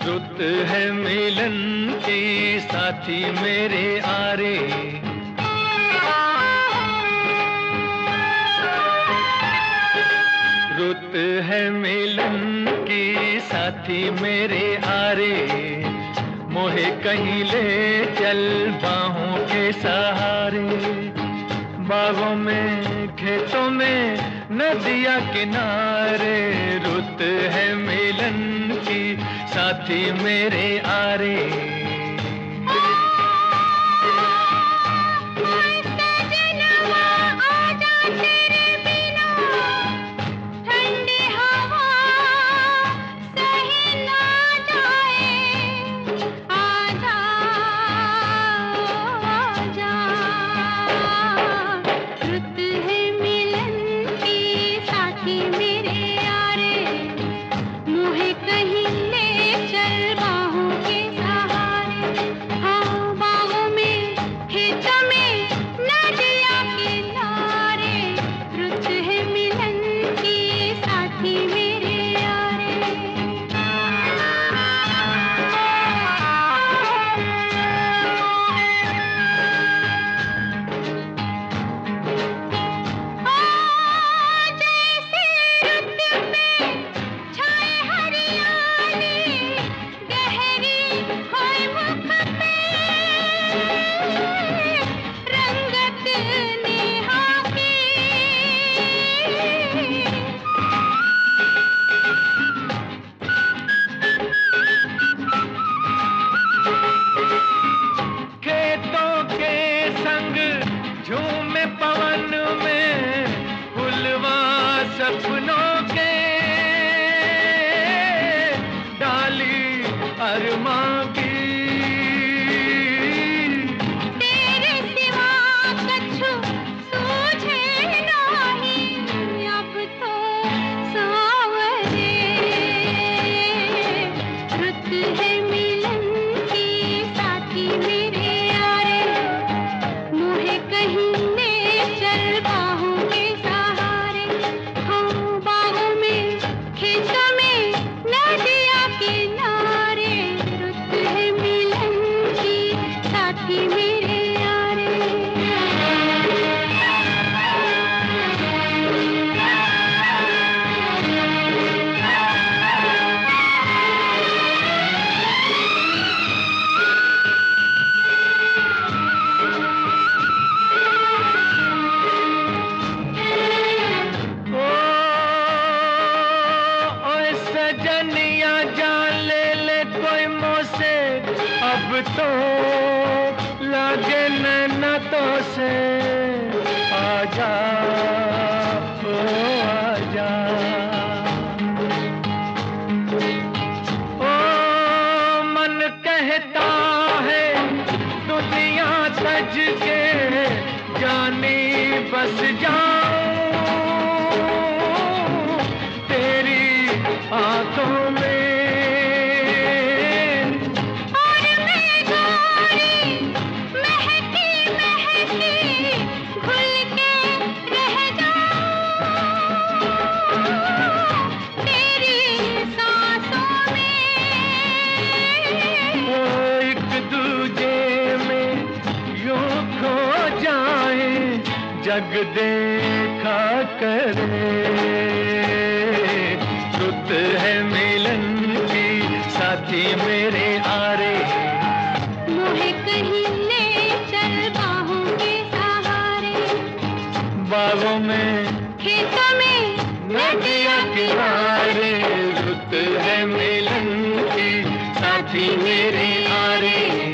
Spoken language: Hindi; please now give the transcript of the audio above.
रुत है मिलन की साथी मेरे आरे। रुत है मिलन की साथी मेरे आरे। मोहे कहीं ले चल बाहों के सहारे। बागों में खेतों में नदिया किनारे। रुत है मिलन की साथी मेरे आरे। झूमे पवन में फुलवा सपनों के। डाली अरमां की तेरे सिवा कछु सूझे नहीं अब तो सावरे। रुत है मिलन की साथी मेरे यारे। मोहे कहीं ले चल बाहों के सहारे। हाँ बाहों में खेतों में नदिया किनारे। रुत है मिलन की साथी मेरे यारे। सजनिया जान ले कोई मोसे। अब तो लागे नैना तो से। आजा ओ आजा। ओ मन कहता है दुनिया तज के जानी बस जाऊं तेरी आंखों में। और मैं गोरी महकी महकी घुल के रह जाऊं तेरी सांसों में। वो एक दूजे में यूं खो जाए जग देखा करे। रुत है मिलन की साथी मेरे आरे। मोहे कहीं ले चल बाहों के सहारे। बागों में खेतों में नदिया किनारे। रुत है मिलन की साथी मेरे आरे।